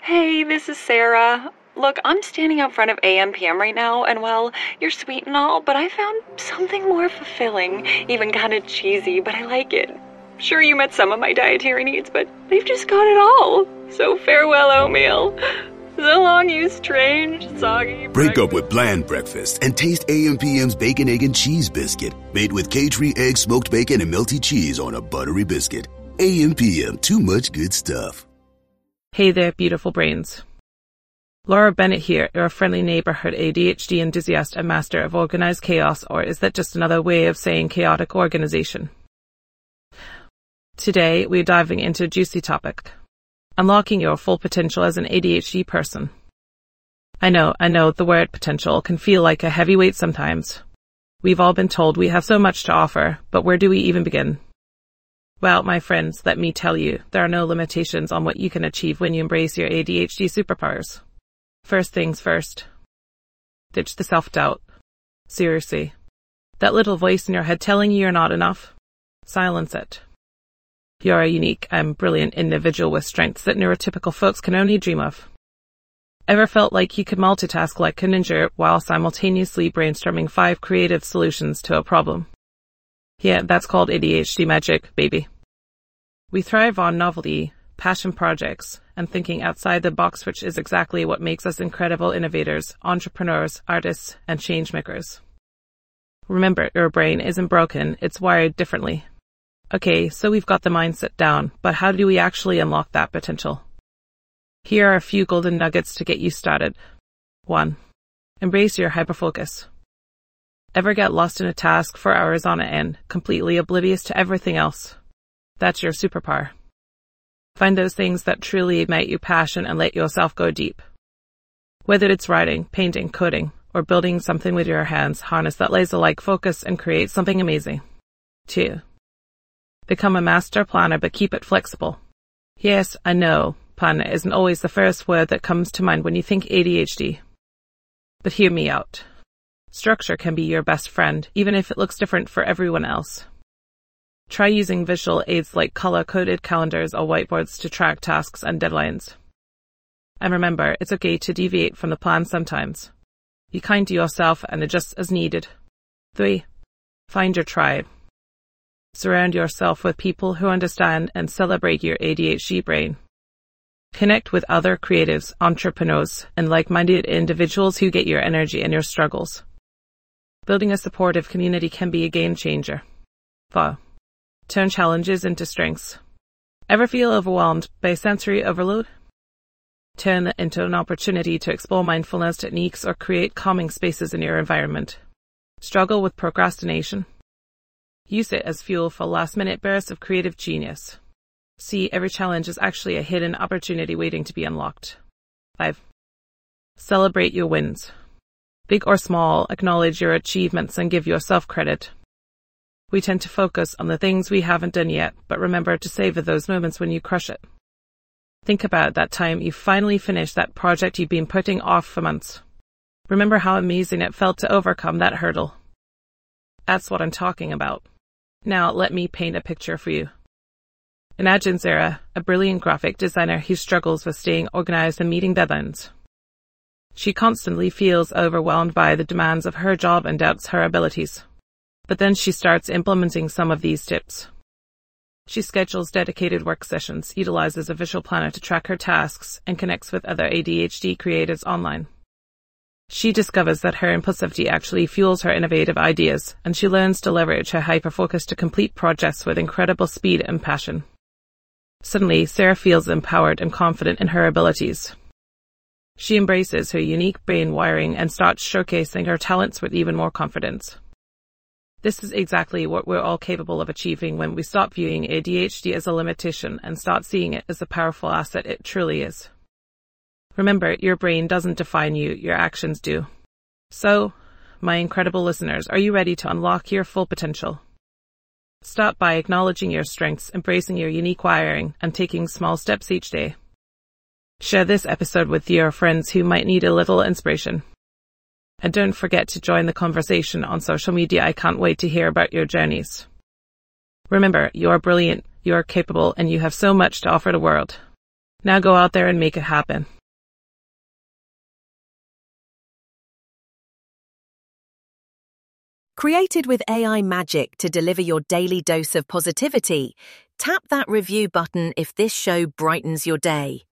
Hey, this is Sarah. Look, I'm standing out front of AMPM right now, and well, you're sweet and all, but I found something more fulfilling, even kind of cheesy, but I like it. Sure, you met some of my dietary needs, but they've just got it all. So farewell, oatmeal. So long, you strange, soggy Break up with bland breakfast and taste AMPM's Bacon, Egg, and Cheese Biscuit, made with K-Tree egg, smoked bacon, and melty cheese on a buttery biscuit. AMPM, too much good stuff. Hey there, beautiful brains. Laura Bennett here, your friendly neighborhood ADHD enthusiast and master of organized chaos, or is that just another way of saying chaotic organization? Today, we're diving into a juicy topic: unlocking your full potential as an ADHD person. I know, the word potential can feel like a heavyweight sometimes. We've all been told we have so much to offer, but where do we even begin? Well, my friends, let me tell you, there are no limitations on what you can achieve when you embrace your ADHD superpowers. First things first. Ditch the self-doubt. Seriously. That little voice in your head telling you you're not enough? Silence it. You're a unique and brilliant individual with strengths that neurotypical folks can only dream of. Ever felt like you could multitask like a ninja while simultaneously brainstorming 5 creative solutions to a problem? Yeah, that's called ADHD magic, baby. We thrive on novelty, passion projects, and thinking outside the box, which is exactly what makes us incredible innovators, entrepreneurs, artists, and change-makers. Remember, your brain isn't broken, it's wired differently. Okay, so we've got the mindset down, but how do we actually unlock that potential? Here are a few golden nuggets to get you started. 1. Embrace your hyperfocus. Ever get lost in a task for hours on end, completely oblivious to everything else? That's your superpower. Find those things that truly ignite your passion and let yourself go deep. Whether it's writing, painting, coding, or building something with your hands, harness that laser-like focus and create something amazing. 2. Become a master planner, but keep it flexible. Yes, I know, planner isn't always the first word that comes to mind when you think ADHD. But hear me out. Structure can be your best friend, even if it looks different for everyone else. Try using visual aids like color-coded calendars or whiteboards to track tasks and deadlines. And remember, it's okay to deviate from the plan sometimes. Be kind to yourself and adjust as needed. 3. Find your tribe. Surround yourself with people who understand and celebrate your ADHD brain. Connect with other creatives, entrepreneurs, and like-minded individuals who get your energy and your struggles. Building a supportive community can be a game changer. 4. Turn challenges into strengths. Ever feel overwhelmed by sensory overload? Turn it into an opportunity to explore mindfulness techniques or create calming spaces in your environment. Struggle with procrastination? Use it as fuel for last-minute bursts of creative genius. See, every challenge is actually a hidden opportunity waiting to be unlocked. 5. Celebrate your wins. Big or small, acknowledge your achievements and give yourself credit. We tend to focus on the things we haven't done yet, but remember to savor those moments when you crush it. Think about that time you finally finished that project you've been putting off for months. Remember how amazing it felt to overcome that hurdle. That's what I'm talking about. Now let me paint a picture for you. Imagine Sarah, a brilliant graphic designer who struggles with staying organized and meeting deadlines. She constantly feels overwhelmed by the demands of her job and doubts her abilities. But then she starts implementing some of these tips. She schedules dedicated work sessions, utilizes a visual planner to track her tasks, and connects with other ADHD creatives online. She discovers that her impulsivity actually fuels her innovative ideas, and she learns to leverage her hyperfocus to complete projects with incredible speed and passion. Suddenly, Sarah feels empowered and confident in her abilities. She embraces her unique brain wiring and starts showcasing her talents with even more confidence. This is exactly what we're all capable of achieving when we stop viewing ADHD as a limitation and start seeing it as the powerful asset it truly is. Remember, your brain doesn't define you, your actions do. So, my incredible listeners, are you ready to unlock your full potential? Start by acknowledging your strengths, embracing your unique wiring, and taking small steps each day. Share this episode with your friends who might need a little inspiration. And don't forget to join the conversation on social media. I can't wait to hear about your journeys. Remember, you're brilliant, you're capable, and you have so much to offer the world. Now go out there and make it happen. Created with AI magic to deliver your daily dose of positivity, tap that review button if this show brightens your day.